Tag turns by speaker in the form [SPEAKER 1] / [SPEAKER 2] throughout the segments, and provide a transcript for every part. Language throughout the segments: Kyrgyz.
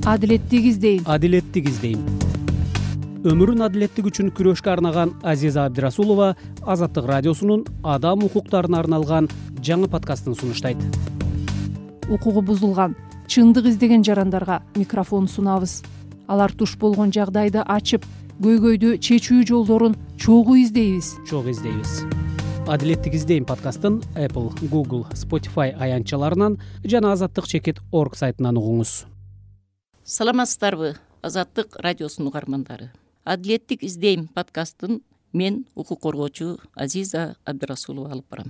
[SPEAKER 1] Адилеттик издейм. Өмүрүн адилеттик үчүн күрөшкө арнаган Азиза Абдирасулова Азаттык радиосунун адам укуктарына арналган жаңы подкастын сунуштайт.
[SPEAKER 2] Укугу бузулган, чындык издеген жарандарга микрофон сунабыз. Алар туш болгон жагдайды ачып, көйгөйдү чечүү жолдорун чогуу издейбиз. Адилеттик издейм подкастын Apple, Google, Spotify аянтчаларынан жана азаттык.org сайтынан угуңуз.
[SPEAKER 3] Саламатсыздарбы, Азаттык радиосунун угармандары. Адилеттик издейм подкастын мен укук коргоочу Азиза Абдирасулова алып барам.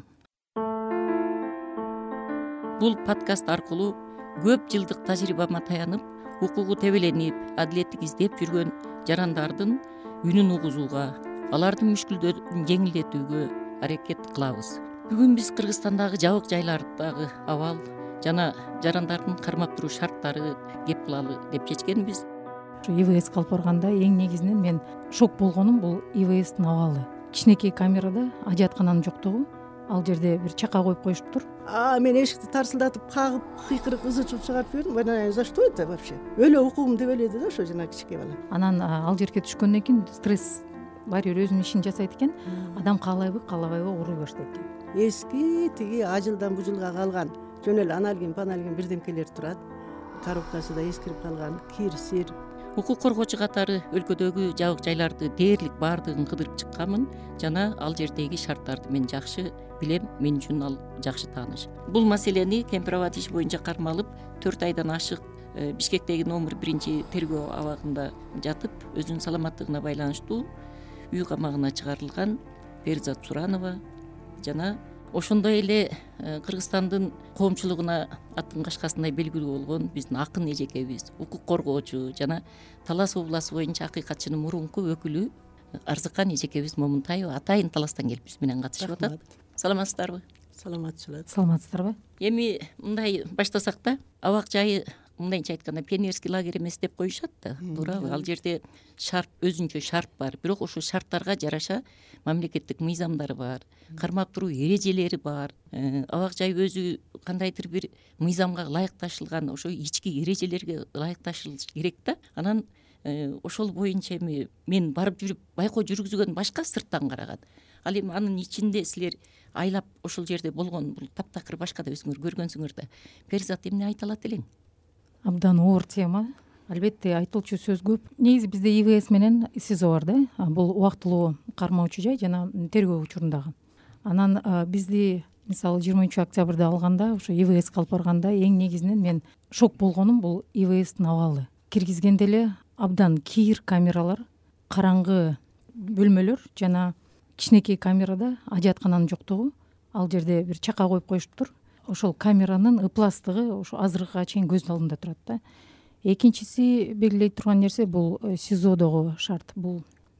[SPEAKER 3] Бул подкаст аркылуу көп жылдык тажрыйбама таянып, укугу тебеленип, адилеттик издеп жүргөн жарандардын үнүн угузууга, алардын мүшкүлдөрүн жеңилдетүүгө аракет кылабыз. Бүгүн биз Кыргызстандагы жабык жайлардагы абал жана жарандардын кармап туруу шарттары кеп кылалы деп чечкенбиз.
[SPEAKER 4] ИВС алып барганда эң негизинен мен шок болгонум бул ИВСтин абалы. Кичинекей камерада ажаткананын жоктугу, ал жерде бир чака коюп коюшуптур.
[SPEAKER 5] Мен эшикти тарсылдатып кагып, кыйкырык ызы чуу чыгарып жибердим. За что это вообще? Өлө укугум деп эледи да ошо жана кичике бала.
[SPEAKER 4] Анан ал жерге түшкөндөн кийин стресс баары бир өзүнүн ишин жасайт экен. Адам каалайбы, каалабайбы ооруй баштайт экен.
[SPEAKER 5] Эски тиги ажылдан бужулга калган жөн эле аналгин, паналгин бирдемкелер турат. Коробкасы да эскирип калган, кир, сир.
[SPEAKER 3] Укук коргоочу катары өлкөдөгү жабык жайларды дээрлик баардыгын кыдырып чыкканмын жана ал жердеги шарттарды мен жакшы билем, мен үчүн ал жакшы тааныш. Бул маселени Кемпир-Аба иш боюнча кармалып 4 айдан ашык Бишкектеги номер 1 тергөө абагында жатып, өзүнүн саламаттыгына байланыштуу үй камагына чыгарылган Берзат Суранова жана ошондой эле Кыргызстандын коомчулугуна аттын кашкасындай белгилүү болгон биздин акын эжекебиз, укук коргоочу жана Талас областы боюнча акыйкатчынын мурунку өкүлү Арзыкан эжекебиз Момунтаева атайын Таластан келип биз менен катышып атат. Саламатсыздарбы?
[SPEAKER 4] Саламатсыздарбы?
[SPEAKER 3] Эми мындай баштасак да, абак жайы мындайча айтканда пионерский лагерь эмес деп коюшат да, туурабы? Ал жерде шарт, өзүнчө шарт бар, бирок ошол шарттарга жараша мамлекеттик мыйзамдары бар, кармап туруу эрежелери бар. Абак жай өзү кандайдыр бир мыйзамга ылайыкташылган, ошо ички эрежелерге ылайыкташылыш керек да. Анан ошол боюнча эми мен барып жүрүп байкоо жүргүзгөн башка сырттан караган. Ал эми анын ичинде силер айлап ошол жерде болгон бул таптакыр башка да өзүңөр көргөнсүңөр да. Берзат, эмне айта алат элең?
[SPEAKER 4] Абдан оор тема. Албетте айтылчу сөз көп. Негизи бизде ИВС менен СИЗО бар да. Бул убактылуу кармоочу жай жана тергөө учурундагы. Анан бизди мисалы 20-октябрда алганда, ошо ИВС алып барганда эң негизинен мен шок болгонум бул ИВСтин абалы. Киргизгенде эле абдан кийир камералар, караңгы бөлмөлөр жана кичинекей камерада ажаткананын жоктугу, ал жерде бир чака коюп коюшуптур. Ошол камеранын ыпластыгы ошо азыркыга чейин көздүн алдымда турат да. Экинчиси белгилей турган нерсе бул СИЗОдогу шарт. Бул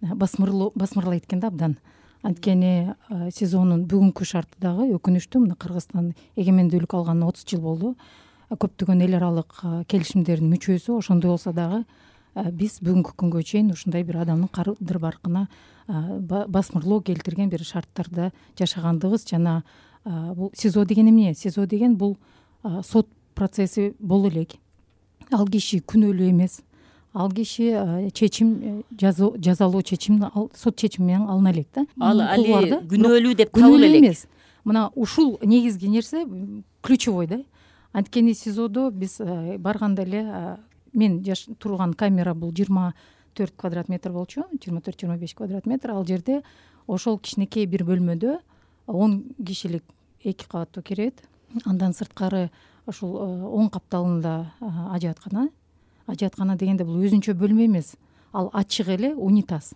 [SPEAKER 4] басмырлайт экен да абдан. Анткени СИЗОнун бүгүнкү шарты дагы өкүнүчтүү. Мына Кыргызстан эгемендүүлүк алганына 30 жыл болду. Көптөгөн эл аралык келишимдердин мүчөсү, ошондой болсо дагы биз бүгүнкү күнгө чейин ушундай бир адамдын кадыр баркына басмырлоо келтирген бир шарттарда жашагандыгыбыз жана бул СИЗО деген эмне? СИЗО деген бул сот процесси боло элек. Ал киши күнөөлүү эмес. Ал киши чечим, жазалоо чечим, сот чечими менен алына элек да.
[SPEAKER 3] Ал али күнөөлүү деп табыла элек.
[SPEAKER 4] Мына ушул негизги нерсе ключевой да. Анткени СИЗОдо биз барганда эле мен турган камера бул 24 квадрат метр болчу, 24-25 квадрат метр. Ал жерде ошол кичинекей бир бөлмөдө 10 кишилик 2 кабаттуу кирет. Андан сырткары ошол 10 капталында ажаткана. Ажаткана дегенде бул өзүнчө бөлмө эмес. Ал ачык эле унитаз.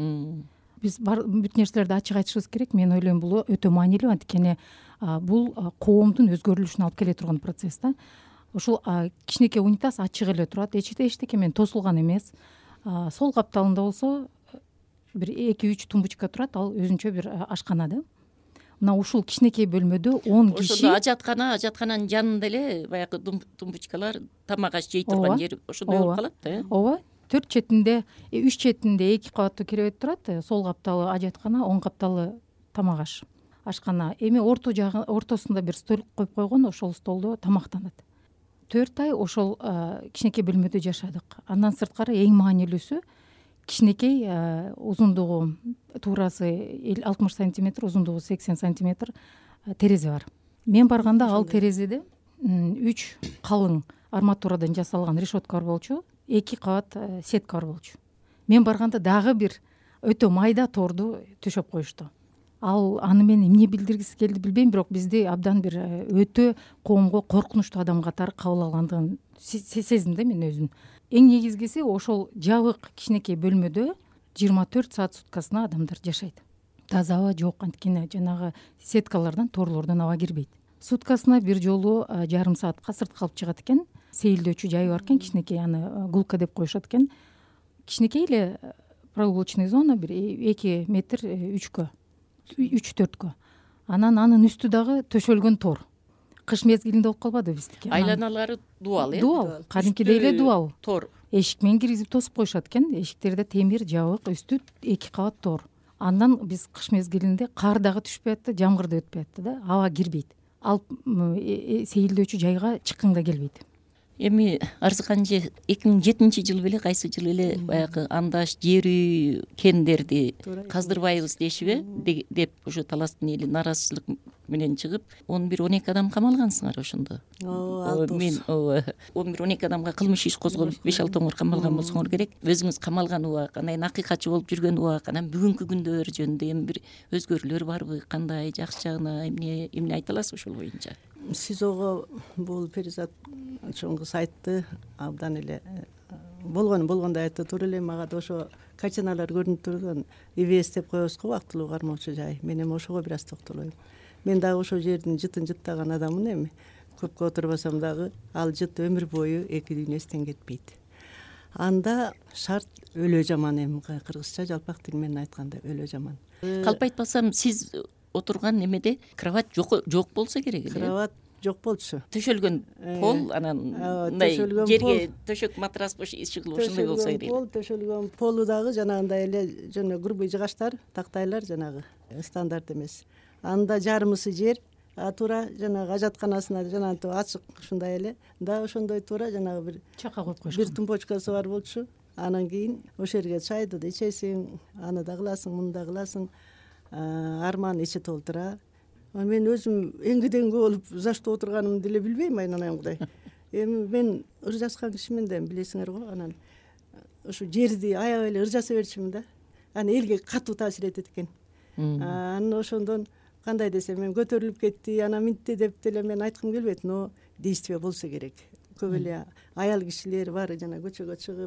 [SPEAKER 4] Биз бүт нерселерди ачык айтышыбыз керек. Мен ойлойм бул өтө маанилүү, анткени бул коомдун өзгөрүлүшүнө алып келе турган процесс да. Ошол кичинекей унитаз ачык эле турат. Эчтеке менен тосулган эмес. Сол капталында болсо бир 2-3 тумбочка турат. Ал өзүнчө бир ашкана да. Мына ушул кичинекей бөлмөдө 10 киши.
[SPEAKER 3] Ошондо ажаткананын жанында эле баягы тумбочкалар, тамак аш жей турган жер ошондой болуп калат да.
[SPEAKER 4] Ооба. 4 четинде, 3 четинде 2 кабаттуу керебет турат. Сол капталы ажаткана, 10 капталы тамак аш. Ашкана. Эми ортосунда бир стол коюп койгон, ошол столдо тамактанат. 4 ай ошол кичинекей бөлмөдө жашадык. Андан сырткары эң маанилүүсү кичинекей узундугу туурасы 60 сантиметр, узундугу 80 сантиметр терезе бар. Мен барганда ал терезеде 3 калың арматурадан жасалган решетка бар болчу, 2 кабат сетка бар болчу. Мен барганда дагы бир өтө майда торду төшөп коюшту. Ал аны мен эмне билдиргиси келди билбейм, бирок бизди абдан бир өтө коомго коркунучтуу адам катары кабыл алгандыгын сездим да мен өзүм. Эң негизгиси ошол жабык кичинекей бөлмөдө 24 саат суткасына адамдар жашайт. Таза аба жок, анткени жанагы сеткалардан, торлордон аба кирбейт. Суткасына бир жолу жарым саатка сыртка алып чыгат экен. Сейилдөөчү жайы бар экен, кичинекей, аны гулка деп коюшат экен. Кичинекей эле прогулочный зона, бир 2 метр 3-4кө. Анан анын үстү дагы төшөлгөн тор. Кыш мезгилинде болуп калбады биздики.
[SPEAKER 3] Айланалары дуал,
[SPEAKER 4] Дуал, кадимкидей эле дуал.
[SPEAKER 3] Тор.
[SPEAKER 4] Эшик менен киргизип тосуп коюшат экен. Эшиктерде темир, жабык, үстү 2 кабат тор. Андан биз кыш мезгилинде кар дагы түшпөй атты, жамгыр да өтпөй атты да, аба кирбейт. Ал сейилдөөчү жайга чыккың да келбейт.
[SPEAKER 3] Эми Арзыкан эже 2007 беле кайсы жыл эле баягы андаш жер үй кендерди каздырбайбыз дешиби деп ошо таластын эли нааразычылык менен чыгып 11-12 адам камалгансыңар ошондо. Мен 11-12 адамга кылмыш иш козголуп 5-6 оңор камалган болсоңор керек. Өзүңүз камалган убак, анан акыйкатчы болуп жүргөн убак, анан бүгүнкү күндөр жөнүндө эми бир өзгөрүүлөр барбы, кандай, жакшы жагына эмне айта аласыз ошол боюнча?
[SPEAKER 5] СИЗОго бул Перизат чоң кыз айтты, абдан эле болгондой айтты. Туура эле мага да ошо картиналар көрүнүп турган ИВС деп коебуз го, убактылуу кармоочу жай. Мен эми ошого бир аз токтолоюм. Мен дагы ошол жердин жытын жыттаган адаммын. Эми көпкө отурбасам дагы ал жыт өмүр бою эки дүйнө эстен кетпейт. Анда шарт өлө жаман, эми кыргызча жалпак тил менен айтканда өлө жаман.
[SPEAKER 3] Калп айтпасам, сиз отурган немеде кровать жок болсо керек эле.
[SPEAKER 5] Кровать жок болчу.
[SPEAKER 3] Төшөлгөн пол, анан мындай жерге төшөк матрас бош ишигил ушундай болсо керек.
[SPEAKER 5] Төшөлгөн полу дагы жанагындай эле жана грубый жыгачтар, тактайлар жанагы стандарт эмес. Анда жарымысы жер, туура жанагы ажатканасына жанагы ачык ушундай эле. Да ошондой туура жанагы бир
[SPEAKER 4] чака коюп коюшкан.
[SPEAKER 5] Бир тумбочкасы бар болчу. Анан кийин ошол жерге чайды да ичесиң, аны да кыласың, муну да кыласың. Арман ичи толтура. Мен өзүм эңгиден болуп за что отурганымды деле билбейм, айнанамдай. Эми мен ыр жазган кишимин да билесиңер го, анан ушу жерди аябай эле ыр жаса берчүмүн да. Аны элге катуу таасир этет экен. Анан ошондон кандай десем, мен көтөрүлүп кетти, анан минтти деп деле мен айткым келбейт, но действие болсо керек. Көп эле аял кишилер бар, жана көчөгө чыгып,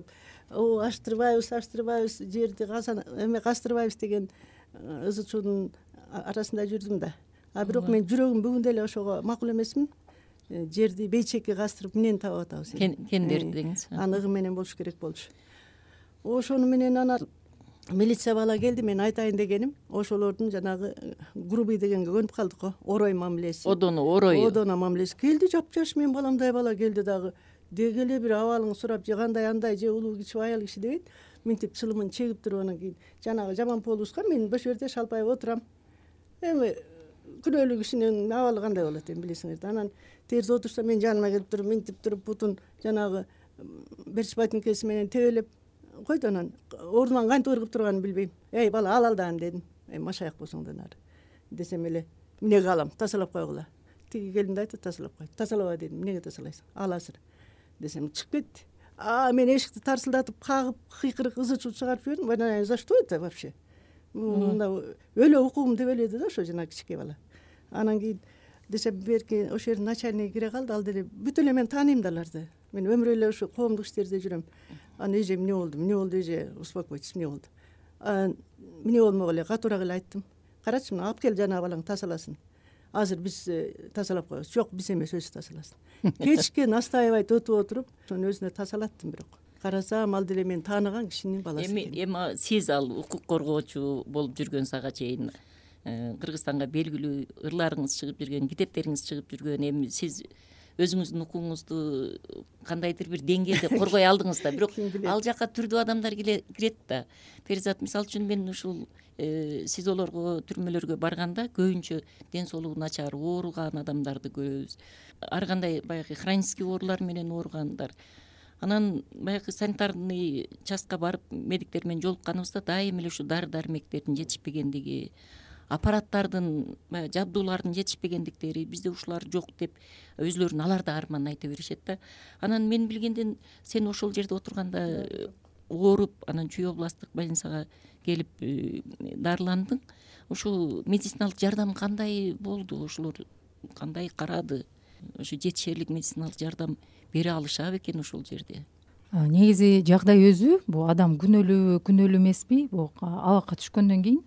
[SPEAKER 5] аштырбайбыз жерди, кастырбайбыз деген ызы чуудун арасында жүрдүм да. Бирок мен жүрөгүм бүгүн деле ошого макул эмесмин. Жерди бейчекке кастырып эмнени таап атабыз?
[SPEAKER 3] Кендер деңиз.
[SPEAKER 5] Аныгы менен болуш керек болчу. Ошону менен анан милиция бала келди, мен айтайын дегеним, ошолордун жанагы грубый дегенге көнүп калдык го, орой мамилеси. Одоно мамилеси келди, жапжаш, мен баламдай бала келди дагы. Деги эле бир абалың сурап, же кандай андай, же улуу киши, аял киши дебейт. Минтип чылымын чегип туруп, анан кийин жанагы жаман полуска мен бош жерде шалпайып отурам. Эми күнөөлүү кишинин абалы кандай болот эми билесиңер да. Анан терс отурса мен жаныма келип туруп, минтип туруп, бутун жанагы берч ботинкеси менен тебелеп койду. Анан ордуман кантип ыргып турганын билбейм. Эй бала, ал даан дедим. Машаяк болсоңдон ары десем эле, эмнеге алам, тазалап койгула. Тиги келин да айтты, тазалап кой. Тазалаба дедим. Эмнеге тазалайсың? Ал азыр десем чыгып кетти. Мен эшикти тарсылдатып, кагып, кыйкырык ызы чуу чыгарып жибердим. За что это вообще? Мында өлө укугум деп эледи да ошо жана кичике бала. Анан кийин десем, берки ошол жердин начальниги кире калды, ал деле бүт эле мен тааныйм да аларды. Мен өмүр эле ошо коомдук иштерде жүрөм. Анан эже эмне болду эже, успокойтесь, эмне болду? Эмне болмок эле, катуураак эле айттым. Карачы, мына алып кел жанагы балаң тазаласын. Азыр биз тазалап коебуз. Жок, биз эмес, өзү тазаласын. Кечке настаивать өтүп отуруп, ошону өзүнө тазалаттым, бирок карасам ал деле мен тааныган кишинин баласы экен.
[SPEAKER 3] Эми сиз ал укук коргоочу болуп жүргөн сага чейин Кыргызстанга белгилүү ырларыңыз чыгып жүргөн, китептериңиз чыгып жүргөн, эми сиз өзүңүздүн укугуңузду кандайдыр бир деңгээлде коргой алдыңыз да, бирок ал жака түрдүү адамдар кирет да. Перизат, мисалы үчүн мен ушул СИЗОлорго, түрмөлөргө барганда көбүнчө ден соолугу начар ооруган адамдарды көрөбүз. Ар кандай баягы хронический оорулар менен ооругандар. Анан баягы санитарный частка барып медиктер менен жолукканыбызда дайыма эле ушу дары дармектердин жетишпегендиги, аппараттардын, жабдуулардын жетишпегендиктери, бизде ушулар жок деп өзүлөрүнүн алар да арманын айта беришет да. Анан мен билгенден сен ошол жерде отурганда ооруп, анан Чүй областтык больницага келип дарыландың. Ушул медициналык жардам кандай болду? Ошолор кандай карады? Ушу жетишерлик медициналык жардам бере алышабы экен ошол жерде?
[SPEAKER 4] Негизи жагдай өзү бул адам күнөөлүү эмеспи, бул абакка түшкөндөн кийин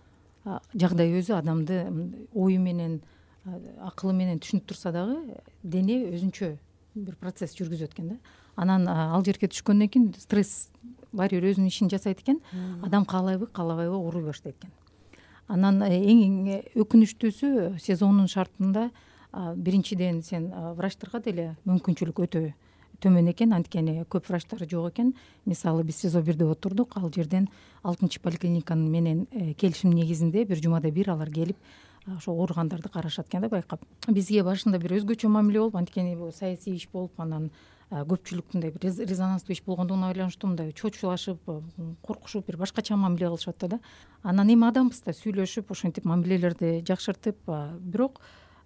[SPEAKER 4] жагдай өзү адамды ою менен, акылы менен түшүнүп турса дагы дене өзүнчө бир процесс жүргүзөт экен да. Анан ал жерге түшкөндөн кийин стресс баары бир өзүнүн ишин жасайт экен. Адам каалайбы каалабайбы ооруй баштайт экен. Анан эң өкүнүчтүүсү сезондун шартында биринчиден сен врачтарга деле мүмкүнчүлүк өтө төмөн экен, анткени көп врачтар жок экен. Мисалы биз СИЗО 1де отурдук, ал жерден 6 поликлиниканын менен келишим негизинде бир жумада бир алар келип ошо ооругандарды карашат экен да, байкап. Бизге башында бир өзгөчө мамиле болуп, анткени бул саясий иш болуп, анан көпчүлүктүн бир резонанстуу иш болгондугуна байланыштуу мындай чочулашып, коркушуп, бир башкача мамиле кылышып атты да. Анан эми адамбыз да сүйлөшүп, ошентип мамилелерди жакшыртып, бирок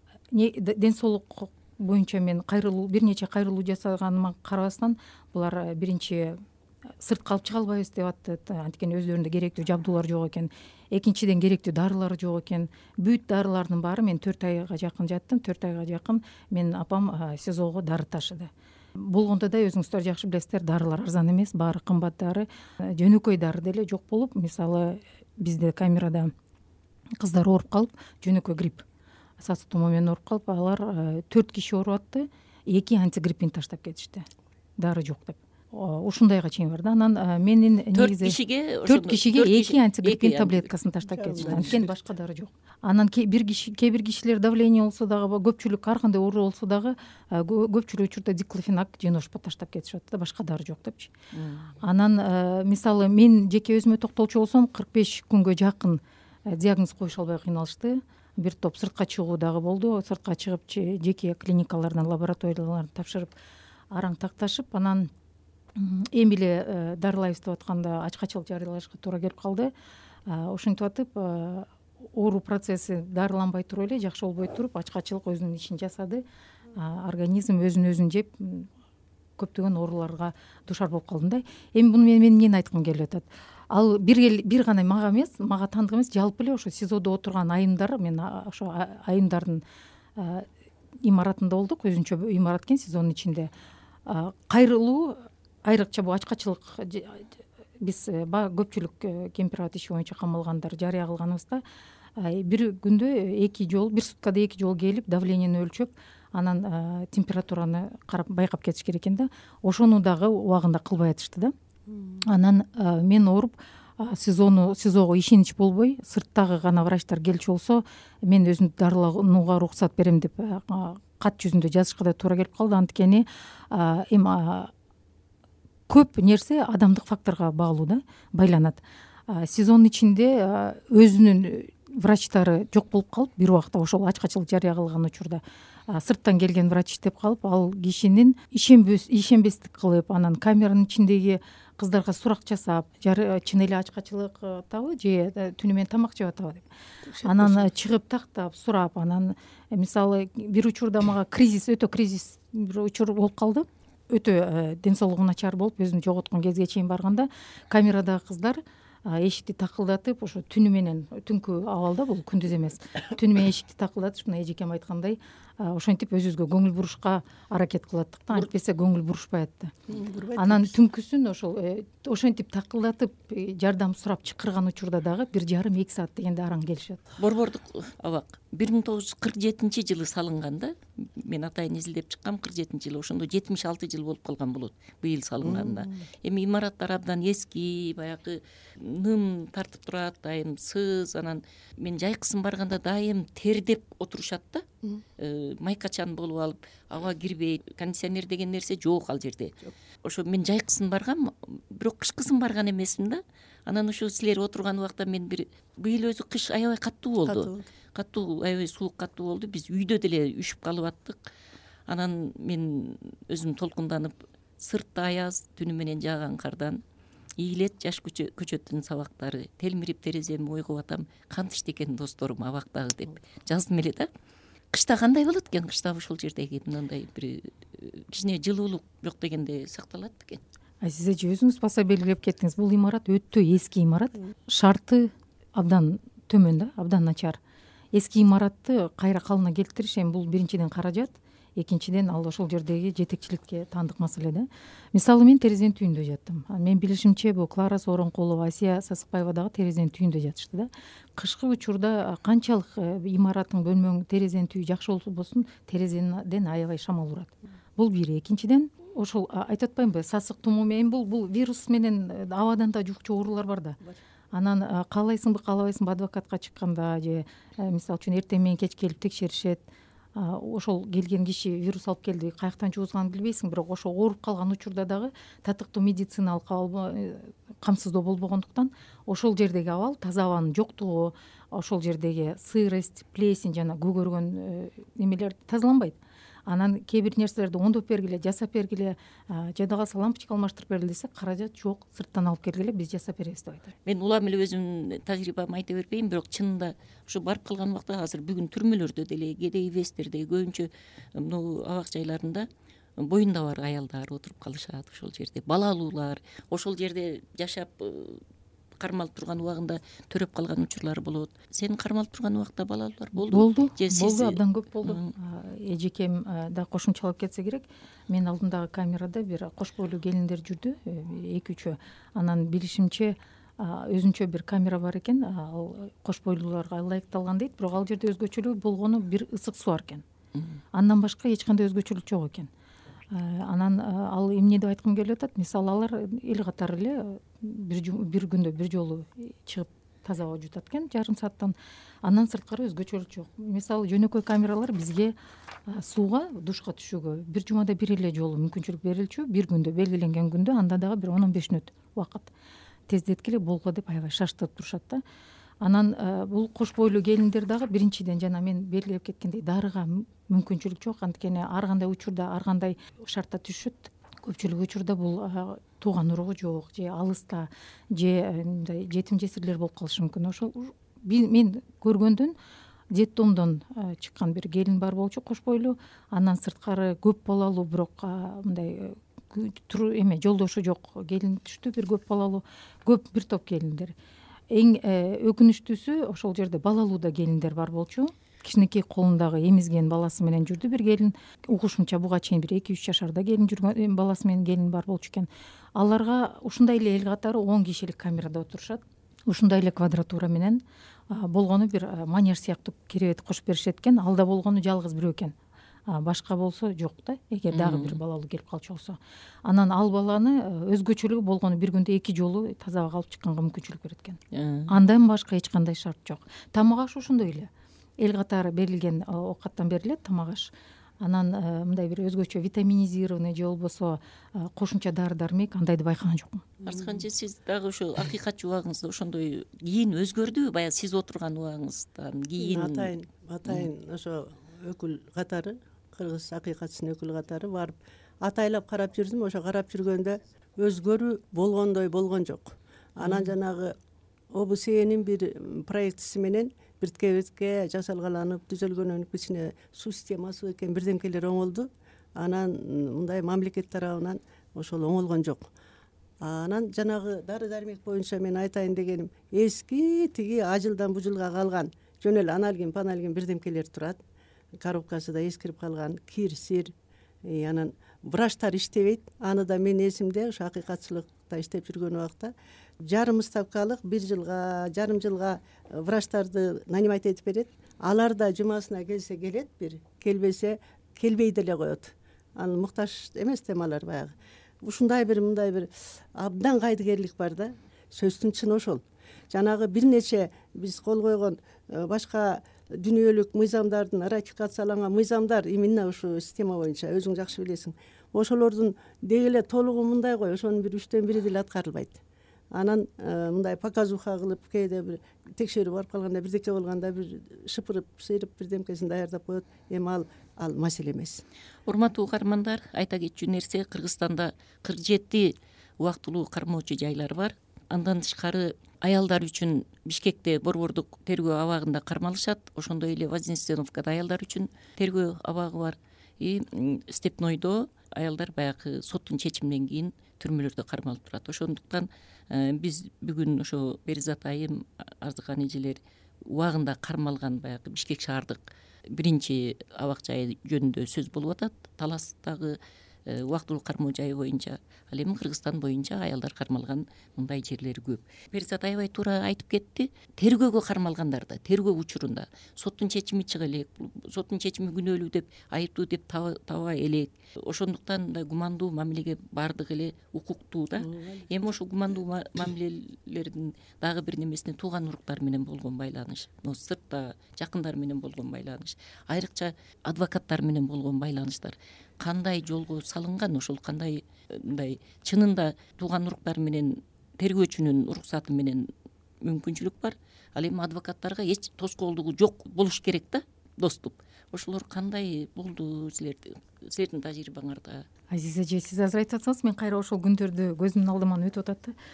[SPEAKER 4] ден соолук боюнча мен бир нече кайрылуу жасаганыма карабастан, булар биринчи сыртка алып чыга албайбыз деп атты, анткени өзлөрүндө керектүү жабдуулар жок экен. Экинчиден керектүү дарылар жок экен. Бүт дарылардын баары, мен 4 айга жакын жаттым, 4 айга жакын менин апам СИЗОго дары ташыды. Болгондо да өзүңүздөр жакшы билесиздер, дарылар арзан эмес, баары кымбат дары. Жөнөкөй дары деле жок болуп, мисалы бизде камерада кыздар ооруп калып, жөнөкөй грипп, сасык тумоо менен ооруп калып, алар 4 киши ооруп атты, 2 антигриппин таштап кетишти. Дары жок деп. Ушундайга чейин бар да. Анан менин негизи 4 кишиге 2 антигриппин таблеткасын таштап кетишти. Анткени башка дары жок. Анан кээ бир кишилер давление болсо дагы, көпчүлүк ар кандай оору болсо дагы көпчүлүк учурда диклофенак, женошпа таштап кетишет да, башка дары жок депчи. Анан мисалы мен жеке өзүмө токтолчу болсом, 45 күнгө жакын диагноз коюша албай кыйналышты. Бир топ сыртка чыгуу дагы болду. Сыртка чыгып жеке клиникалардан, лабораториялардан тапшырып, араң такташып, анан эми эле дарылайбыз деп атканда ачкачылык жарыялашка туура келип калды. Ошентип атып, оору процесси дарыланбай туруп эле, жакшы болбой туруп, ачкачылык өзүнүн ишин жасады. Организм өзүн жеп көптөгөн ооруларга душар болуп калдым да. Эми буну мен эмнени айткым келип атат? Ал бир гана мага эмес, мага таандык эмес, жалпы эле ошо СИЗОдо отурган айымдар, мен ошо айымдардын имаратында болдук, өзүнчө имарат экен СИЗОнун ичинде. Кайрылуу, айрыкча бул ачкачылык, биз көпчүлүк кемпирабад иши боюнча камалгандар жарыя кылганыбызда, бир күндө 2 жолу, бир суткада 2 жолу келип, давлениени өлчөп, анан температураны карап байкап кетиш керек экен да. Ошону дагы убагында кылбай атышты да. Анан мен ооруп, СИЗОго ишенич болбой, сырттагы гана врачтар келчү болсо, мен өзүмдү дарыланууга уруксат берем деп кат жүзүндө жазышка да туура келип калды. Анткени эми көп нерсе адамдык факторго баалуу да, байланат. СИЗОнун ичинде өзүнүн врачтары жок болуп калып, бир убакта ошол ачкачылык жарыя кылган учурда сырттан келген врач иштеп калып, ал кишинин ишенбестик кылып, анан камеранын ичиндеги кыздарга сурак жасап, чын эле ачкачылык атабы же түнү менен тамак жеп атабы деп. Анан чыгып тактап, сурап, анан мисалы бир учурда мага өтө кризис бир учур болуп калды. Өтө ден соолугу начар болуп, өзүн жоготкон кезге чейин барганда, камерадагы кыздар эшикти такылдатып, ошо түнү менен, түнкү абалда, бул күндүз эмес, түнү менен эшикти такылдатып, мына эжекем айткандай, ошентип өзүбүзгө көңүл бурушка аракет кылаттык да, антпесе көңүл бурушпай атты. Анан түнкүсүн ошентип такылдатып, жардам сурап чакырган учурда дагы 1,5-2 саат дегенде араң келишет.
[SPEAKER 3] Борбордук абак. 1947 жылы салынган да. Мен атайын изилдеп чыккам 47 жылы, ошондо 76 жыл болуп калган болот быйыл салынганына. Эми имараттар абдан эски, баягы ным тартып турат, дайым сыз, анан мен жайкысын барганда дайым тердеп отурушат да. Майкачан болуп алып, аба кирбейт, кондиционер деген нерсе жок ал жерде. Ошо мен жайкысын баргам, бирок кышкысын барган эмесмин да. Анан ушу силер отурган убакта мен быйыл өзү кыш аябай каттуу болду. Аябай суук каттуу болду. Биз үйдө деле үшүп калып аттык. Анан мен өзүм толкунданып, сыртта аяз, түнү менен жааган кардан ийилет жаш көчөттүн сабактары, телмирип тереземи ойгоп атам, кантишти экен досторум абактагы деп жаздым эле да. Кышта кандай болот экен? Кышта ошол жердеги мындай бир кичине жылуулук жок дегенде сакталат экен.
[SPEAKER 4] Сиз өзүңүз баса белгилеп кеттиңиз. Бул имарат өтө эски имарат. Шарты абдан төмөн да, абдан начар. Эски имаратты кайра калыбына келтириш эми бул биринчиден каражат, экинчиден ал ошол жердеги жетекчиликке таандык маселе да. Мисалы мен терезенин түйүндө жаттым. Мен билишимче бул Клара Сооронкулова, Асия Сасыкбаева дагы терезенин түйүндө жатышты да. Кышкы учурда канчалык имараттын бөлмөң терезенин түйү жакшы болбосун, терезеден аябай шамал урат. Бул бир. Экинчиден ошол айтып атпаймынбы, сасык тумоо менен бул вирус менен абадан да жукчу оорулар бар да. Анан каалайсыңбы, каалабайсыңбы адвокатка чыкканда же мисалы үчүн эртең менен кеч келип текшеришет. Ошол келген киши вирус алып келди, каяктан жугузганын билбейсиң, бирок ошо ооруп калган учурда дагы татыктуу медициналык камсыздоо болбогондуктан ошол жердеги абал, таза абанын жоктугу, ошол жердеги сырость, плесень жана көгөргөн немелер тазаланбайт. Анан кээ бир нерселерди оңдоп бергиле, жасап бергиле, жада калса лампочка алмаштырып бергиле десе, каражат жок, сырттан алып келгиле, биз жасап беребиз деп айтат.
[SPEAKER 3] Мен улам эле өзүмдүн тажрыйбамды айта бербейм, бирок чынында ушу барып калган убакта азыр бүгүн түрмөлөрдө деле, кедей вестерде, көбүнчө мына абак жайларында боюнда бар аялдар отуруп калышат ошол жерде. Балалуулар ошол жерде жашап кармалып турган убагында төрөп калган учурлар болот. Сен кармалып турган убакта балалуулар болду?
[SPEAKER 4] Болду, абдан көп болду. Эжекем да кошумчалап кетсе керек. Мен алдымдагы камерада бир кош бойлуу келиндер жүрдү, 2-3. Анан билишимче өзүнчө бир камера бар экен, ал кош бойлууларга ылайыкталган дейт, бирок ал жерде өзгөчөлүгү болгону бир ысык суу бар экен. Андан башка эч кандай өзгөчөлүк жок экен. Анан ал эмне деп айткым келип атат? Мисалы алар эл катары эле бир күндө бир жолу чыгып таза аба жутат экен, жарым сааттан. Андан сырткары өзгөчөлүк жок. Мисалы жөнөкөй камералар бизге сууга, душка түшүүгө бир жумада бир эле жолу мүмкүнчүлүк берилчү, бир күндө, белгиленген күндө, анда дагы бир 10-15 мүнөт убакыт тездеткиле болго деп аябай шаштырып турушат да. Анан бул кош бойлуу келиндер дагы биринчиден жана мен белгилеп кеткендей дарыга мүмкүнчүлүк жок, анткени ар кандай учурда ар кандай шартта түшөт. Көпчүлүк учурда бул тууган уругу жок, же алыста, же мындай жетим жесирлер болуп калышы мүмкүн. Ошол мен көргөндөн детдомдон чыккан бир келин бар болчу, кош бойлуу. Андан сырткары көп балалуу, бирок мындай жолдошу жок келин түштү, бир көп балалуу, бир топ келиндер. Эң өкүнүчтүүсү ошол жерде балалуу да келиндер бар болчу. Кичинекей колундагы эмизген баласы менен жүрдү бир келин. Угушумча буга чейин бир 2-3 жашарда келин жүргөн, баласы менен келин бар болчу экен. Аларга ушундай эле эл катары 10 кишилик камерада отурушат. Ушундай эле квадратура менен болгону бир манеж сыяктуу керебет кошуп беришет экен. Алда болгону жалгыз бирөө экен. Башка болсо жок да, эгер дагы бир балалуу келип калчу болсо. Анан ал баланы өзгөчөлүгү болгону бир күндө 2 жолу таза абага алып чыкканга мүмкүнчүлүк берет экен. Андан башка эч кандай шарт жок. Тамак аш ошондой эле. Эл катары берилген оокаттан берилет тамак аш. Анан мындай бир өзгөчө витаминизированный же болбосо кошумча дары дармек андайды байкаган жокмун.
[SPEAKER 3] Арсканчы, сиз дагы ошо акыйкатчы убагыңызда ошондой кийин өзгөрдүбү? Баягы сиз отурган убагыңыздан кийин
[SPEAKER 5] атайын ошо өкүл катары, кыргыз акыйкатчысынын өкүл катары барып атайлап карап жүрдүм. Ошо карап жүргөндө өзгөрүү болгондой болгон жок. Анан жанагы ОБСЕнин бир проектиси менен биртке жасалгаланып түзөлгөн кичине суу системасы экен, бирдемкелер оңолду. Анан мындай мамлекет тарабынан ошол оңолгон жок. Анан жанагы дары дармек боюнча мен айтайын дегеним, эски тиги ажылдан бужулга калган жөн эле аналгин паналгин бирдемкелер турат. Коробкасы да эскирип калган, кир, сир. Анан врачтар иштебейт. Аны да мен эсимде ошо акыйкатчылыкта иштеп жүргөн убакта жарым ставкалык 1 жылга, жарым жылга врачтарды нанимать этип берет. алар да жумасына келсе келет, бир келбесе келбей деле коет. Ал муктаж эмес да алар баягы. Ушундай бир мындай бир абдан кайдыгерлик бар да. Сөздүн чыны ошол. Жанагы бир нече биз кол койгон башка дүйнөлүк мыйзамдардын ратификацияланган мыйзамдар именно ушу система боюнча өзүң жакшы билесиң. Ошолордун деги эле толугу мындай го, ошонун бир 3төн 1 деле аткарылбайт. Анан мындай показуха кылып, кээде бир текшерүү барып калганда, бирдеке болгондо бир шыпырып, сыйрып бирдемкесин даярдап коет. Эми ал маселе эмес.
[SPEAKER 3] Урматтуу угармандар, айта кетчү нерсе, Кыргызстанда 47 убактылуу кармоочу жайлар бар. Андан тышкары аялдар үчүн Бишкекте борбордук тергөө абагында кармалышат. Ошондой эле Вознесеновкада аялдар үчүн тергөө абагы бар. Степнойдо аялдар баягы соттун чечиминен кийин түрмөлөрдө кармалып турат. Ошондуктан биз бүгүн ошо Беризат айым, Арзыкан эжелер убагында кармалган баягы Бишкек шаардык биринчи абак жайы жөнүндө сөз болуп атат. Таластагы убактылуу кармоо жайы боюнча. Ал эми Кыргызстан боюнча аялдар кармалган мындай жерлер көп. Беризат аябай туура айтып кетти. Тергөөгө кармалгандарда, тергөө учурунда соттун чечими чыга элек, соттун чечими күнөөлүү деп, айыптуу деп таба элек. Ошондуктан мындай гумандуу мамилеге бардык эле укуктуу да. Эми ошо гумандуу мамилелердин дагы бир немесине тууган уруктар менен болгон байланыш, сыртта жакындар менен болгон байланыш, айрыкча адвокаттар менен болгон байланыштар кандай жолго салынган, ошол кандай мындай чынында тууган уруктар менен тергөөчүнүн уруксаты менен мүмкүнчүлүк бар. Ал эми адвокаттарга эч тоскоолдугу жок болуш керек да, доступ. Ошолор кандай болду силердин тажрыйбаңарда?
[SPEAKER 4] Азиз эже, сиз азыр айтып атсаңыз, мен кайра ошол күндөрдү көзүмдүн алдыман өтүп атат да.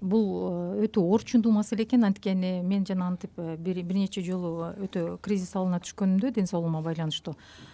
[SPEAKER 4] Бул өтө орчундуу маселе экен. Анткени мен жана антип бир нече жолу өтө кризис алына түшкөнүмдө ден соолугума байланыштуу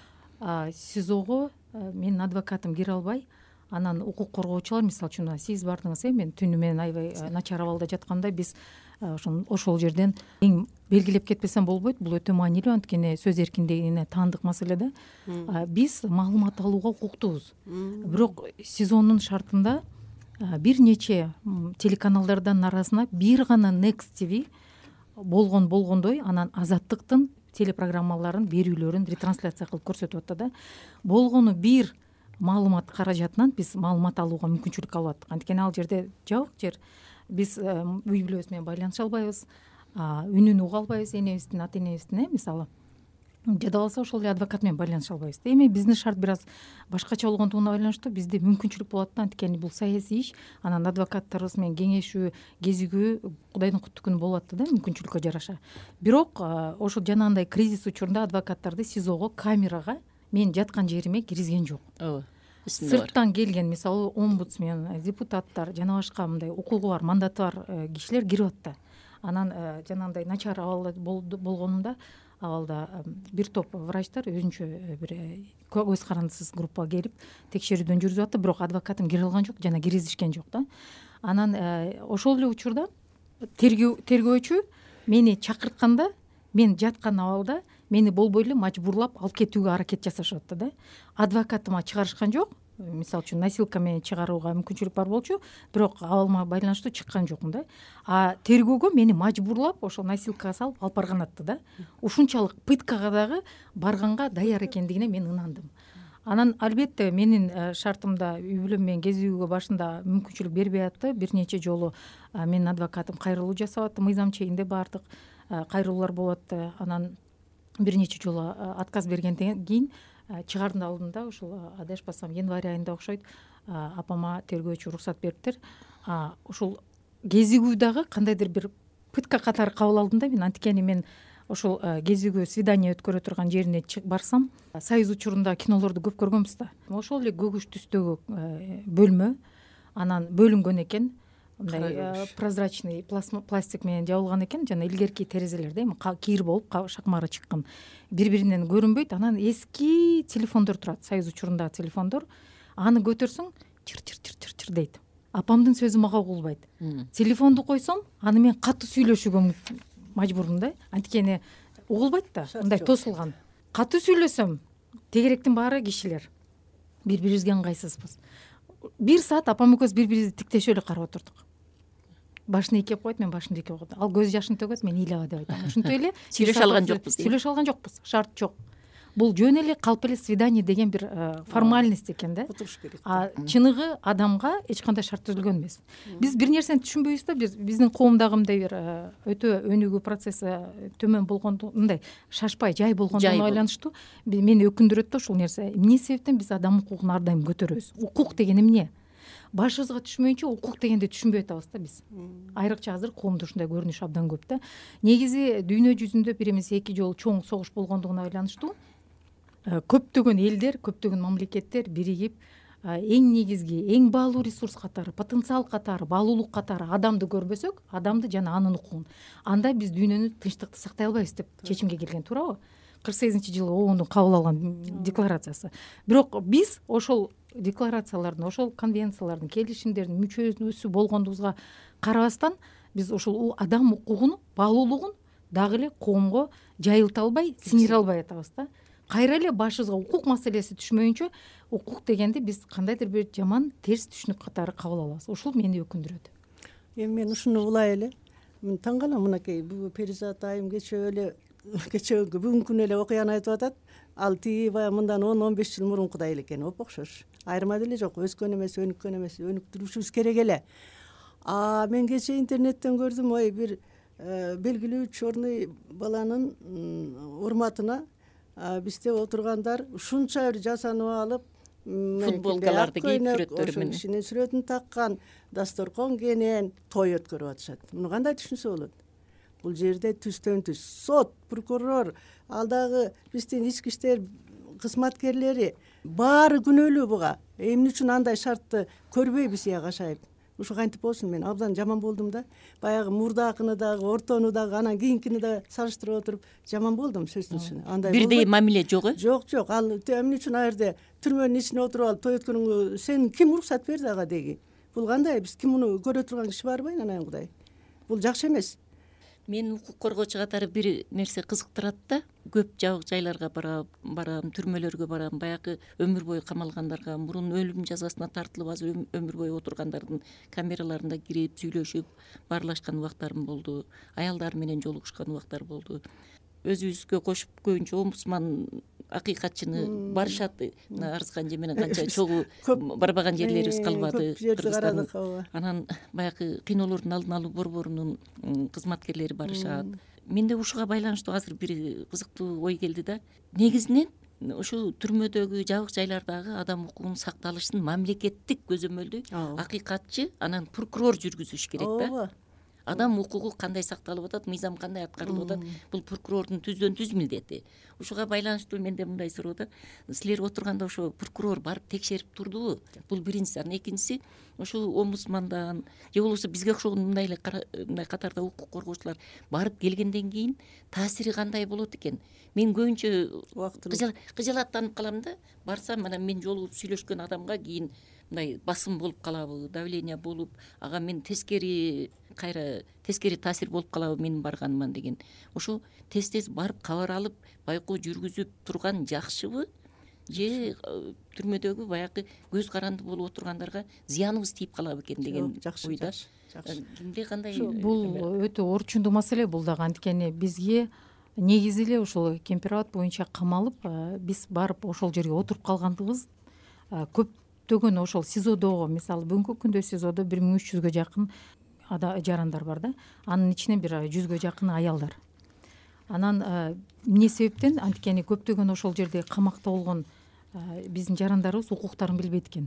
[SPEAKER 4] СИЗОго менин адвокатым кире албай, анан укук коргоочулар, мисалы үчүн сиз бардыңыз, мен түнү менен аябай начар абалда жатканда биз ошол жерден эң белгилеп кетпесем болбойт. Бул өтө маанилүү, анткени сөз эркиндигине таандык маселе да. Биз маалымат алууга укуктуубуз. Бирок СИЗОнун шартында бир нече телеканалдардын арасына бир гана Next TV болгондой, анан Азаттыктын телепрограммаларын, берүүлөрүн ретрансляция кылып көрсөтүп атты да. Болгону бир маалымат каражатынан биз маалымат алууга мүмкүнчүлүк алып аттык. Анткени ал жерде жабык жер. Биз үй бүлөбүз менен байланыша албайбыз, үнүн уга албайбыз, энебиздин, ата энебиздин, мисалы. Жада калса ошол эле адвокат менен байланыша албайбыз. Эми биздин шарт бир аз башкача болгондугуна байланыштуу бизде мүмкүнчүлүк болот да, анткени бул саясий иш. Анан адвокаттарыбыз менен кеңешүү, кезигүү Кудайдын куттук күнү болуп атты да, мүмкүнчүлүккө жараша. Бирок ошо жанагындай кризис учурунда адвокаттарды СИЗОго камерага мен жаткан жериме киргизген жок. Ооба. Сырттан келген, мисалы, омбудсмен, депутаттар, жана башка мындай укугу бар, мандаты бар кишилер кирип атты. Анан жанагындай начар абалда болгонумда абалда бир топ врачтар өзүнчө бир көз карандысыз группа келип текшерүүдөн жүргүзүп атты, бирок адвокатым кире алган жок, жана киргизишкен жок да. Анан ошол эле учурда тергөөчү мени чакыртканда, мен жаткан абалда мени болбой эле мажбурлап алып кетүүгө аракет жасашып атты да. Адвокатыма чыгарышкан жок. Мисалы үчүн насилка менен чыгарууга мүмкүнчүлүк бар болчу, бирок абалыма байланыштуу чыккан жокмун да. Тергөөгө мени мажбурлап ошол насилкага салып алып барган атты да. Ушунчалык пыткага дагы барганга даяр экендигине мен ынандым. Анан албетте менин шартымда үй бүлөм менен кезүүгө башында мүмкүнчүлүк бербей атты. Бир нече жолу менин адвокатым кайрылуу жасап атты, мыйзам чегинде бардык кайрылуулар болуп атты. Анан бир нече жолу отказ бергенден кийин чыгаардын алдында ушул адашпасам январь айында окшойт апама тергөөчү уруксат бериптир. Ушул кезигүү дагы кандайдыр бир пытка катары кабыл алдым да мен. Анткени мен ошол кезигүү свидание өткөрө турган жерине барсам, Союз учурунда кинолорду көп көргөнбүз да. Ошол эле көгүш түстөгү бөлмө, анан бөлүнгөн экен. Мындай прозрачный пластик менен жабылган экен, жана илгерки терезелерде эми кийир болуп шакмары чыккан. Бири-биринен көрүнбөйт. Анан эски телефондор турат, Союз учурундагы телефондор. Аны көтөрсөң чыр дейт. Апамдын сөзү мага угулбайт. Телефонду койсом, аны мен катуу сүйлөшүүгө мажбурмун да. Анткени угулбайт да, мындай тосулган. Катуу сүйлөсөм, тегеректин баары кишилер. Бири-бирибизге ыңгайсызбыз. 1 саат апам экөөбүз бири-бирибизди тиктешип эле карап отурдук. башын ийкеп коет, мен башымды ийкеп коет, ал көз жашын төгөт, мен ыйлаба деп айтам. Ошентип эле
[SPEAKER 3] сүйлөшө алган жокпуз,
[SPEAKER 4] сүйлөшө алган жокпуз, шарт жок. Бул жөн эле калп эле свидание деген бир формальность экен да.
[SPEAKER 5] Отуруш керек.
[SPEAKER 4] Чыныгы адамга эч кандай шарт түзүлгөн эмес. Биз бир нерсени түшүнбөйбүз да, биздин коомдагы мындай бир өтө өнүгүү процесси төмөн болгондо, мындай шашпай, жай болгондугуна байланыштуу мени өкүндүрөт да ушул нерсе. Эмне себептен биз адам укугун ар дайым көтөрөбүз? Укук деген эмне? Башыбызга түшмөйүнчө укук дегенди түшүнбөй атабыз да биз. Айрыкча азыр коомдо ушундай көрүнүш абдан көп да. Негизи дүйнө жүзүндө бир эмес 2 жолу чоң согуш болгондугуна байланыштуу көптөгөн элдер, көптөгөн мамлекеттер биригип эң негизги, эң баалуу ресурс катары, потенциал катары, баалуулук катары адамды көрбөсөк, адамды жана анын укугун, анда биз дүйнөнү тынчтыкты сактай албайбыз деп чечимге келген, туурабы? 48-жылы ООНдун кабыл алган декларациясы. Бирок биз ошол декларациялардын, ошол конвенциялардын, келишимдердин мүчөсү болгондубузга карабастан, биз ошол адам укугунун баалуулугун дагы эле коомго жайылта албай, сиңире албай атабыз да. Кайра эле башыбызга укук маселеси түшмөйүнчө, укук дегенди биз кандайдыр бир жаман терс түшүнүк катары кабыл алабыз. Ушул мени өкүндүрөт.
[SPEAKER 5] Эми мен ушуну улай эле мен таң калам, мынакей бул Перизат айым кечээ бүгүнкү эле окуяны айтып атат. Ал тиги баягы мындан 10-15 жыл мурункудай эле экен, окшош. Айырма деле жок, өскөн эмес, өнүккөн эмес, өнүктүрүшүбүз керек эле. Мен кечээ интернеттен көрдүм, ой бир белгилүү чорный баланын урматына бизде отургандар ушунча бир жасанып алып,
[SPEAKER 3] футболкаларды кийип сүрөттөрү менен
[SPEAKER 5] кишинин сүрөтүн таккан дасторкон кенен той өткөрүп атышат. Муну кандай түшүнсө болот? Бул жерде түстөн түз сот, прокурор, ал дагы биздин ички иштер кызматкерлери баары күнөөлүү буга. Эмне үчүн андай шартты көрбөйбүз я кашайып? Ушу кантип болсун, мен абдан жаман болдум да. Баягы мурдакыны дагы, ортону дагы, анан кийинкини да салыштырып отуруп жаман болдум сөзсүз. Андай
[SPEAKER 3] бирдей мамиле жок э?
[SPEAKER 5] Жок. Ал эмне үчүн ал жерде түрмөнүн ичине отуруп алып той өткөргөнгө сен ким уруксат берди ага деги? Бул кандай? Биз ким муну көрө турган киши барбы анан кудай? Бул жакшы эмес.
[SPEAKER 3] Мен укук коргоочу катары бир нерсе кызыктырат да. Көп жабык жайларга барам, түрмөлөргө барам. Баягы өмүр бою камалгандарга, мурун өлүм жазасына тартылып азыр өмүр бою отургандардын камераларында кирип сүйлөшүп баарлашкан убактарым болду. Аялдар менен жолугушкан убактар болду. Өзүбүзгө кошуп көбүнчө омбудсман акыйкатчыны барышат. Арзган же менен канча чогуу барбаган жерлерибиз калбады. Анан баягы кыйноолордун алдын алуу борборунун кызматкерлери барышат. Менде ушуга байланыштуу азыр бир кызыктуу ой келди да. Негизинен ушу түрмөдөгү жабык жайлардагы адам укугунун сакталышын мамлекеттик көзөмөлдү акыйкатчы анан прокурор жүргүзүш керек да. Адам укугу кандай сакталып атат, мыйзам кандай аткарылып атат, бул прокурордун түздөн түз милдети. Ушуга байланыштуу менде мындай суроо да. Силер отурганда ошо прокурор барып текшерип турдубу? Бул биринчиси. Анан экинчиси, ошо омбудсмандан же болбосо бизге окшогон мындай эле катарда укук коргоочулар барып келгенден кийин таасири кандай болот экен? Мен көбүнчө кыжалаттанып калам да. Барсам, анан мен жолугуп сүйлөшкөн адамга кийин мындай басым болуп калабы, давление болуп, ага мен тескери таасир болуп калабы менин барганыман деген. Ошо тез барып кабар алып, байкоо жүргүзүп турган жакшыбы? Же түрмөдөгү баягы көз каранды болуп отургандарга зыяныбыз тийип калабы экен деген ойда. Кимде кандай?
[SPEAKER 4] Бул өтө орчундуу маселе бул дагы, анткени бизге негизи эле ушул кемпирабад боюнча камалып, биз барып ошол жерге отуруп калгандыгыбыз көптөгөн ошол СИЗОдогу, мисалы бүгүнкү күндө СИЗОдо 1300гө жакын жарандар бар да. Анын ичинен бир 100гө жакын аялдар. Анан эмне себептен? Анткени көптөгөн ошол жерде камакта болгон биздин жарандарыбыз укуктарын билбейт экен.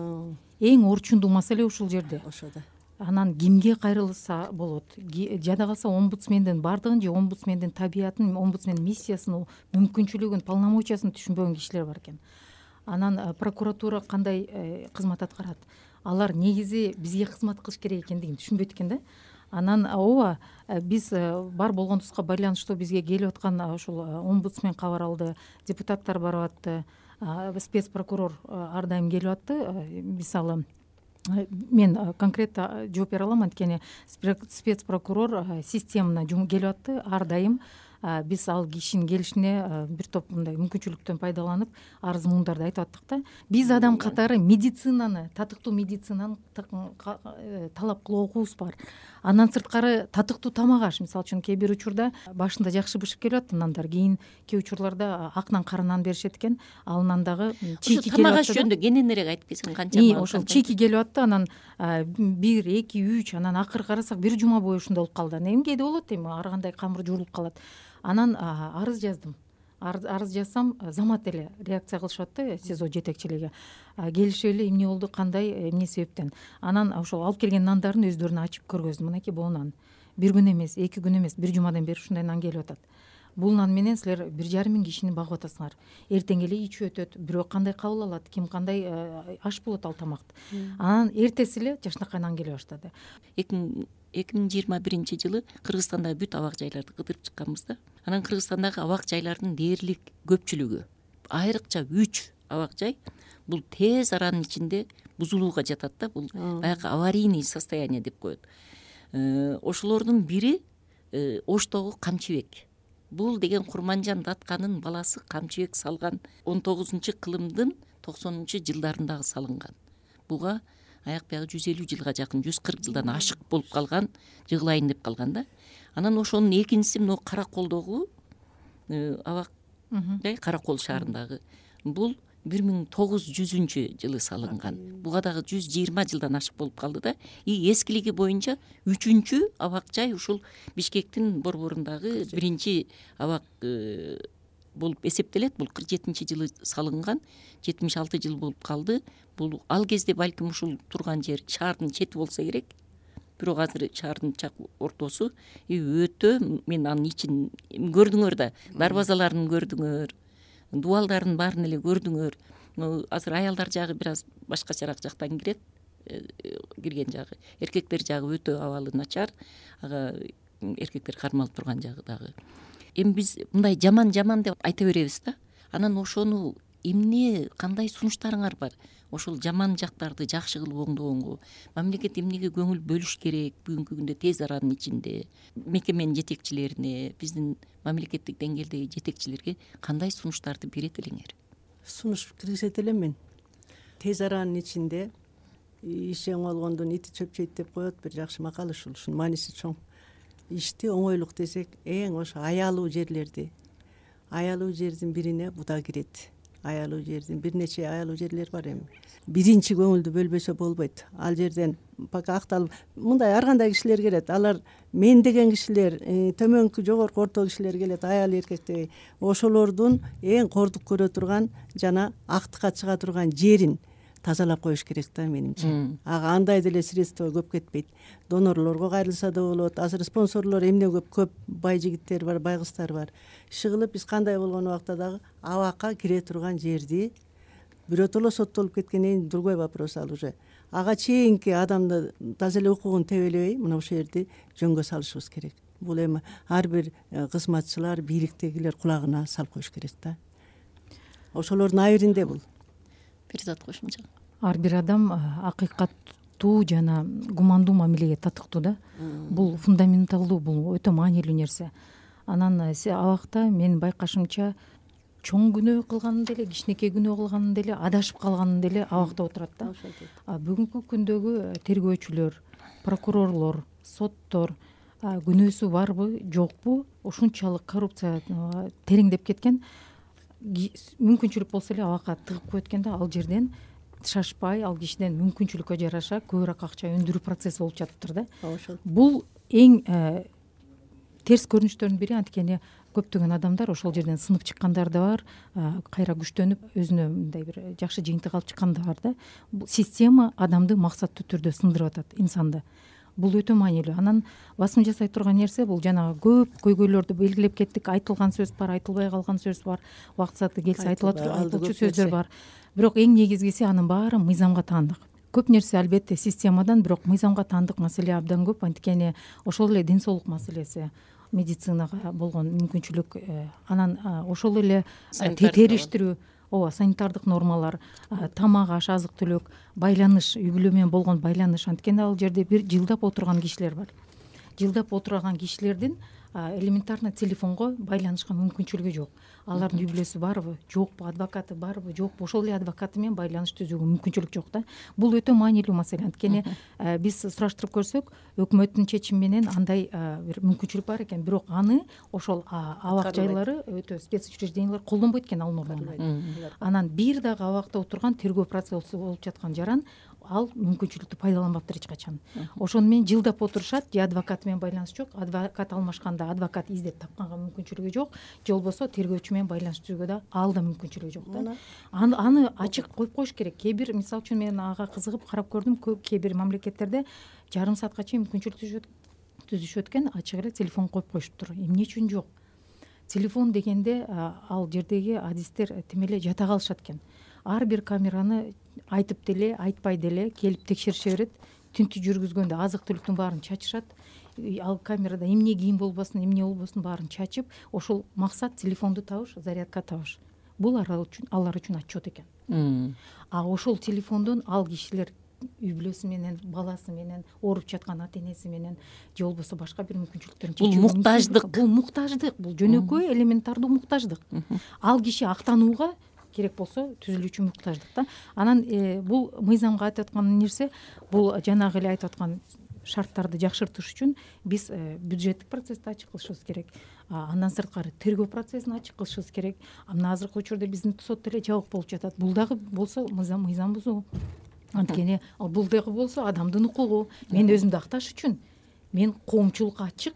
[SPEAKER 4] Эң орчундуу маселе ушул жерде.
[SPEAKER 5] Ошодо.
[SPEAKER 4] Анан кимге кайрылса болот? Жада калса омбудсмендин бардыгын же омбудсмендин табиятын, омбудсмендин миссиясын, мүмкүнчүлүгүн, полномочиясын түшүнбөгөн кишилер бар экен. Анан прокуратура кандай кызмат аткарат? Алар негизи бизге кызмат кылыш керек экендигин түшүнбөйт экен да. Анан ооба, биз бар болгондубузга байланыштуу бизге келип аткан ушул омбудсмен кабар алды, депутаттар барып атты, спецпрокурор ар дайым келип атты. Мисалы мен конкретно жооп бере алам, анткени спецпрокурор системана келип атты, ар дайым биз ал кишинин келишине бир топ мындай мүмкүнчүлүктөн пайдаланып арыз муңдарды айтып аттык да. Биз адам катары медицинаны, татыктуу медицинаны талап кылуубуз бар. Андан сырткары татыктуу тамак аш, мисалы үчүн кээ бир учурда башында жакшы бышып келип атты нандар, кийин кээ учурларда ак нан, кара нан беришет экен. Ал нан дагы чийки келип
[SPEAKER 3] тамак аш жөнүндө кененирээк айтып кетсең канча
[SPEAKER 4] ошол чийки келип атты. Анан 1, 2, 3 анан акыры карасак бир жума бою ошондой болуп калды. Эмгеде болот эми, ар кандай камыр жуурулуп калат. Анан арыз жаздым. Арыз жазсам замат эле реакция кылышып атты СИЗО жетекчилиги. Келишип эле эмне болду, кандай, эмне себептен. Анан ошол алып келген нандарын өздөрүнө ачып көргөздүм. Мынакей бул нан. Бир күн эмес, 2 күн эмес, бир жумадан бери ушундай нан келип атат. Бул нан менен силер 1,5 миң кишини багып атасыңар. Эртең эле ичүү өтөт, бирөө кандай кабыл алат, ким кандай аш болот ал тамакты. Анан эртеси эле жакшынакай нан келе баштады.
[SPEAKER 3] 2021 жылы Кыргызстандагы бүт абак жайларды кыдырып чыкканбыз да. Анан Кыргызстандагы абак жайлардын дээрлик көпчүлүгү, айрыкча 3 абак жай бул тез аранын ичинде бузулууга жатат да. Бул баягы аварийный состояние деп коет. Ошолордун бири Оштогу Камчыбек. Бул деген Курманжан Датканын баласы Камчыбек салган 19-кылымдын 90-жылдарындагы салынган. Буга аяк биягы 150 жылга жакын, 140 жылдан ашык болуп калган, жыгылайын деп калган да. Анан ошонун экинчиси мына Караколдогу абак жай, Каракол шаарындагы. Бул 1900 жылы салынган. Буга дагы 120 жылдан ашык болуп калды да. Эскилиги боюнча 3-чү абак жай ушул Бишкектин борборундагы биринчи абак болуп эсептелет. Бул 47 жылы салынган, 76 жыл болуп калды. Бул ал кезде балким ушул турган жер шаардын чети болсо керек. Бирок азыр шаардын чак ортосу өтө, мен анын ичин көрдүңөр да, дарбазаларын көрдүңөр, дубалдарын баарын эле көрдүңөр. Азыр аялдар жагы бир аз башкачараак жактан кирет, кирген жагы. Эркектер жагы өтө абалы начар. Ага эркектер кармалып турган жагы дагы. Эми биз мындай жаман деп айта беребиз да. Анан ошону эмне, кандай сунуштарыңар бар? Ошол жаман жактарды жакшы кылып оңдогонго мамлекет эмнеге көңүл бөлүш керек? Бүгүнкү күндө тез аранын ичинде мекеменин жетекчилерине, биздин мамлекеттик деңгээлдеги жетекчилерге кандай сунуштарды берет элеңер?
[SPEAKER 5] Сунуш киргизет элем мен. Тез аранын ичинде иши оңолгондун ити чөпчөйт деп коет бир жакшы макал ушул. Ушунун мааниси чоң. Ишти оңойлук десек, эң ошо аялуу жерлерди. Аялуу жердин бирине буда кирет. Аялуу жердин бир нече аялуу жерлер бар эми. Биринчи көңүлдү бөлбөсө болбойт. Ал жерден пока акталып, мындай ар кандай кишилер келет. Алар мен деген кишилер, төмөнкү, жогорку, орто кишилер келет, аял эркектей. Ошолордун эң кордук көрө турган жана актыкка чыга турган жерин тазалап коюш керек да менимче. Ага андай деле средства көп кетпейт. Донорлорго кайрылса да болот. Азыр спонсорлор эмне көп бай жигиттер бар, бай кыздар бар. Шыгылып биз кандай болгон убакта дагы абакка кире турган жерди биротоло соттолуп кеткенден другой вопрос ал уже. Ага чейинки адамды таза эле укугун тебелебей, мына ошол жерди жөнгө салышыбыз керек. Бул эми ар бир кызматчылар, бийликтегилер кулагына салып коюш керек да. Ошолордун айырында бул.
[SPEAKER 3] Перизат кошумча.
[SPEAKER 4] Ар бир адам акыйкаттуу жана гумандуу мамилеге татыктуу да. Бул фундаменталдуу, бул өтө маанилүү нерсе. Анан абакта мен байкашымча чоң күнөө кылганын деле, кичинекей күнөө кылганын деле, адашып калганын деле абакта отурат да. Бүгүнкү күндөгү тергөөчүлөр, прокурорлор, соттор күнөөсү барбы, жокпу, ушунчалык коррупция тереңдеп кеткен. Мүмкүнчүлүк болсо эле абакка тыгып коет экен да, ал жерден шашпай, ал кишиден мүмкүнчүлүккө жараша көбүрөөк акча өндүрүү процесси болуп жатыптыр да. Бул эң терс көрүнүштөрдүн бири. Анткени көптөгөн адамдар ошол жерден сынып чыккандар да бар, кайра күчтөнүп өзүнө мындай бир жакшы жыйынтык алып чыккан да бар да. Бул система адамды максаттуу түрдө сындырып атат, инсанды. Бул өтө маанилүү. Анан басым жасай турган нерсе бул жанагы көп көйгөйлөрдү белгилеп кеттик. Айтылган сөз бар, айтылбай калган сөз бар. Убакыт сааты келсе айтылчу сөздөр бар. Бирок эң негизгиси анын баары мыйзамга таандык. Көп нерсе албетте системадан, бирок мыйзамга таандык маселе абдан көп. Анткени ошол эле ден соолук маселеси, медицинага болгон мүмкүнчүлүк, анан ошол эле териштирүү, санитардык нормалар, тамак, аш, азык түлүк, байланыш, үй бүлө менен болгон байланыш. Анткени ал жерде бир жылдап отурган кишилер бар. жылдап отурган кишилердин элементарно телефонго байланышка мүмкүнчүлүгү жок. Алардын үй бүлөсү барбы, жокпу, адвокаты барбы, жокпу, ошол эле адвокаты менен байланыш түзүүгө мүмкүнчүлүк жок да. Бул өтө маанилүү маселе. Анткени биз сураштырып көрсөк, өкмөттүн чечими менен андай бир мүмкүнчүлүк бар экен, бирок аны ошол абак жайлары өтө спец учреждениялар колдонбойт экен ал норманы. Анан бир дагы абакта отурган тергөө процесси болуп жаткан жаран ал мүмкүнчүлүктү пайдаланбаптыр эч качан. Ошону менен жылдап отурушат, же адвокаты менен байланыш жок, адвокат алмашканда адвокат издеп тапканга мүмкүнчүлүгү жок, же болбосо тергөөчү менен байланыш түзүүгө да ал да мүмкүнчүлүгү жок да. Аны ачык коюп коюш керек. Кээ бир, мисалы үчүн, мен ага кызыгып карап көрдүм, кээ бир мамлекеттерде жарым саатка чейин мүмкүнчүлүк түзүшөт экен, ачык эле телефон коюп коюшуптур. Эмне үчүн жок? Телефон дегенде ал жердеги адистер тим эле жата калышат экен. Ар бир камераны айтып деле, айтпай деле келип текшерише берет. Түнтү жүргүзгөндө азык түлүктүн баарын чачышат. Ал камерада эмне кийим болбосун, эмне болбосун баарын чачып, ошол максат телефонду табыш, зарядка табыш. Бул алар үчүн отчет экен. Ошол телефондон ал кишилер үй бүлөсү менен, баласы менен, ооруп жаткан ата энеси менен, же болбосо башка бир мүмкүнчүлүктөрүн чечүү. Бул муктаждык, бул жөнөкөй элементардуу муктаждык. Ал киши актанууга керек болсо түзүлүүчү муктаждык да. Анан бул мыйзамга айтып аткан нерсе, бул жанагы эле айтып аткан шарттарды жакшыртыш үчүн биз бюджеттик процессти ачык кылышыбыз керек. Андан сырткары тергөө процессин ачык кылышыбыз керек. Мына азыркы учурда биздин сотто эле жабык болуп жатат. Бул дагы болсо мыйзам бузуу. Анткени бул дагы болсо адамдын укугу. Мен өзүмдү акташ үчүн мен коомчулукка ачык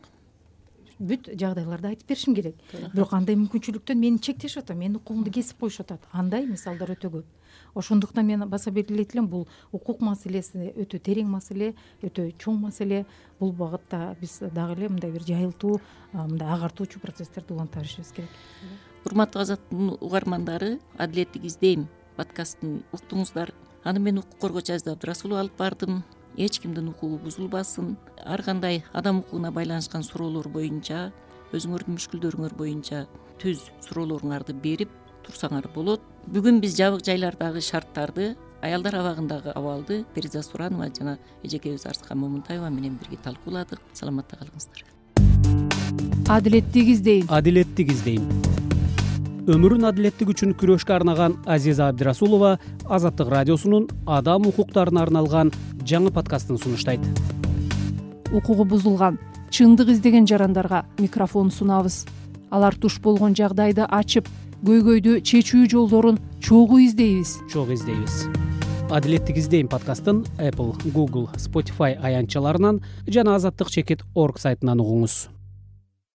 [SPEAKER 4] бүт жагдайларды айтып беришим керек. Бирок андай мүмкүнчүлүктөн мени чектешип атат, менин укугумду кесип коюшуп атат. Андай мисалдар өтө көп. Ошондуктан мен баса белгилейт элем, бул укук маселеси өтө терең маселе, өтө чоң маселе. Бул багытта биз дагы эле мындай бир жайылтуу, мындай агартуучу процесстерди уланта беришибиз керек.
[SPEAKER 3] Урматтуу Азаттын угармандары, Адилеттик издейм подкастын уктуңуздар. Аны мен укук коргоочу Азиза Абдрасулова алып бардым. Эч кимдин укугу бузулбасын. Ар кандай адам укугуна байланышкан суроолор боюнча, өзүңөрдүн мүшкүлдөрүңөр боюнча түз суроолоруңарды берип турсаңар болот. Бүгүн биз жабык жайлардагы шарттарды, аялдар абагындагы абалды Периза Суранова жана эжекебиз Арскан Момунтаева менен бирге талкууладык. Саламатта калыңыздар.
[SPEAKER 2] Адилеттик издейм.
[SPEAKER 1] Адилеттик издейм. Өмүрүн адилеттик үчүн күрөшкө арнаган Азиза Абдрасулова Азаттык радиосунун адам укуктарына арналган жаңы подкастын сунуштайт.
[SPEAKER 2] Укугу бузулган, чындык издеген жарандарга микрофон сунабыз. Алар туш болгон жагдайды ачып, көйгөйдү чечүү жолдорун чогуу издейбиз. Адилеттик издейм подкастын Apple, Google, Spotify аянтчаларынан жана Азаттык.org сайтынан угуңуз.